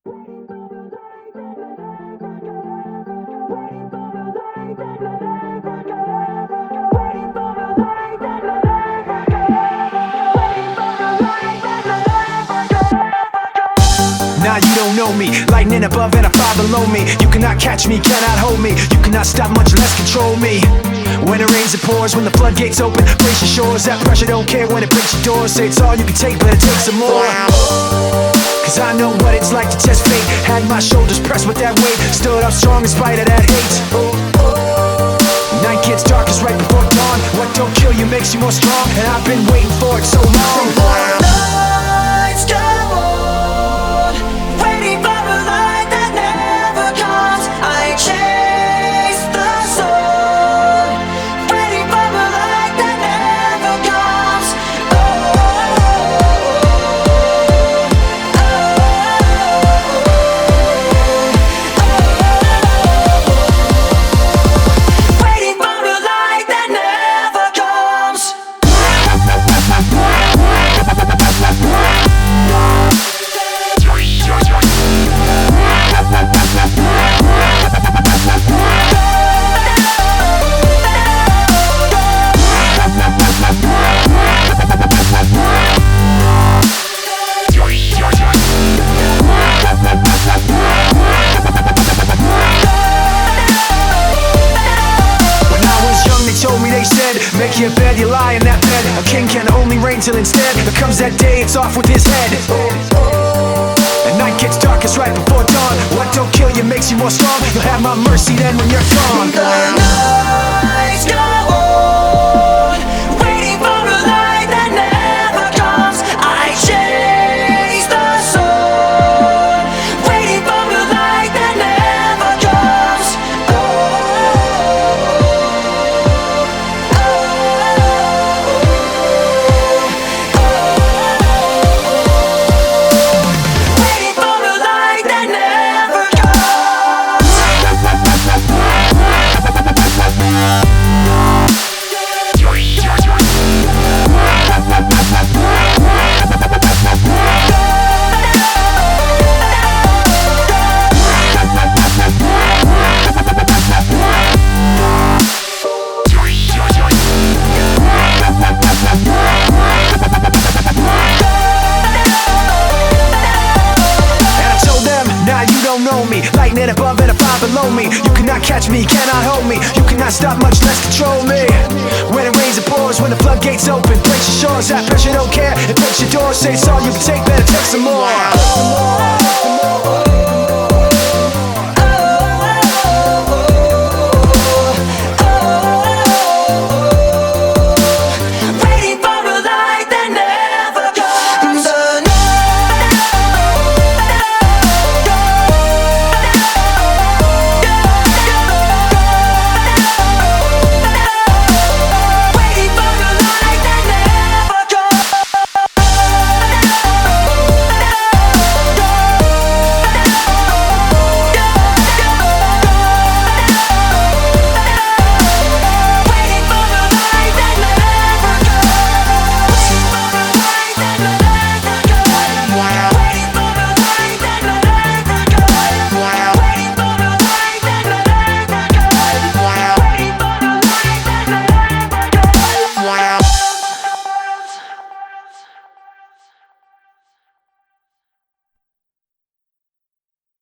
Nah, you don't know me. Lightning above and a fire below me. You cannot catch me, cannot hold me. You cannot stop, much less control me. When it rains, it pours. When the floodgates open, brace your shores. That pressure don't care when it breaks your doors. Say it's all you can take, better take some more. Cause I know what it's like to test fate. Had my shoulders pressed with that weight. Stood up strong in spite of that hate. Night gets darkest right before dawn. What don't kill you makes you more strong. And I've been waiting for it so long. Lights go on, waiting for a light that never comes. I chase the sun, waiting for a light that never comes. Waiting for a light that never comes. They said, make your bed, you lie in that bed. A king can only reign till instead there comes that day it's off with his head. And night gets darkest right before dawn. What don't kill you makes you more strong. You'll have my mercy then when you're gone. The nights go on, waiting for a light that never comes. I chase the sun, waiting for a light that never comes. Waiting for a light that never comes. Know me, lightning above and a fire below me. You cannot catch me, cannot hold me. You cannot stop, much less control me. When it rains, it pours. When the floodgates open, breaks your shores. That pressure don't care, it breaks your doors. Say it's all you can take, better take some more.